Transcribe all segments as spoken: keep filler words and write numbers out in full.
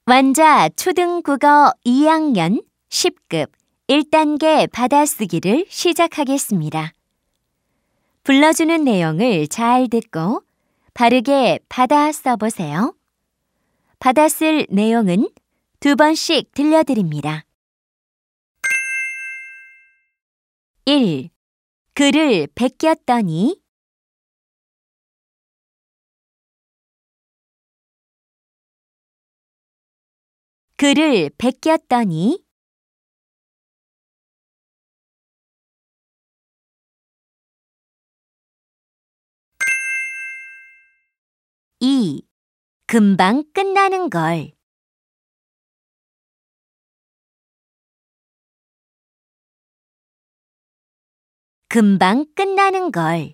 완자 초등국어 이 학년 십 급 일 단계 받아쓰기를 시작하겠습니다. 불러주는 내용을 잘 듣고 바르게 받아 써보세요. 받아쓸 내용은 두 번씩 들려드립니다. 일. 그를 베꼈더니 그를 베꼈더니 이. 금방 끝나는 걸 금방 끝나는 걸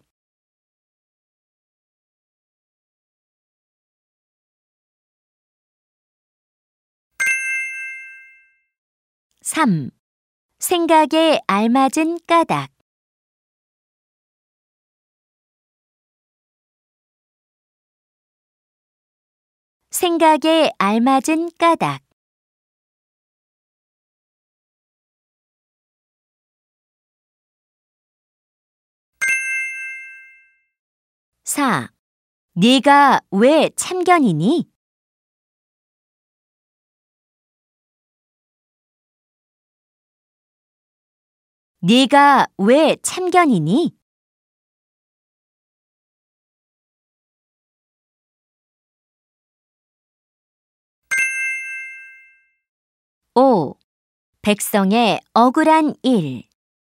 삼. 생각에 알맞은 까닭 생각에 알맞은 까닭 사. 네가 왜 참견이니? 네가 왜 참견이니? 오. 백성의 억울한 일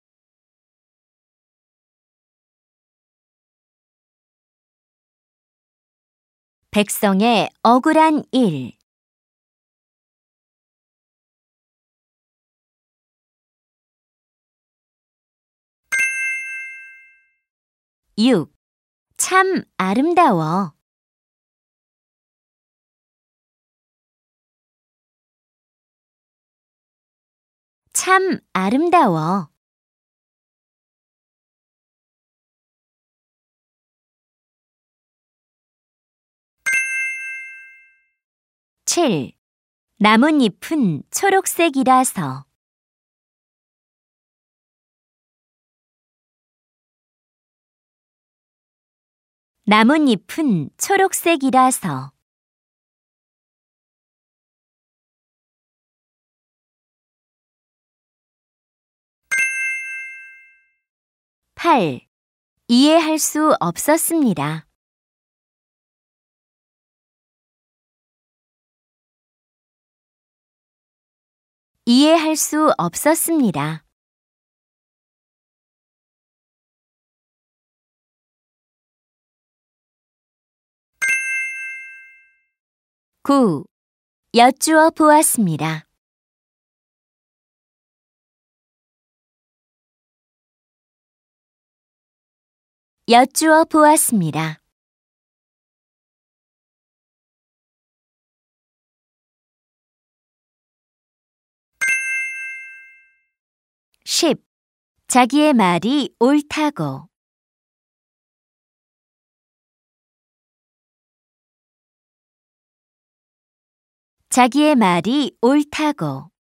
백성의 억울한 일 육. 참 아름다워 참 아름다워 칠. 나뭇잎은 초록색이라서 나뭇잎은 초록색이라서 팔. 이해할 수 없었습니다. 이해할 수 없었습니다. 구. 여쭈어 보았습니다. 여쭈어 보았습니다. 십. 자기의 말이 옳다고 자기의 말이 옳다고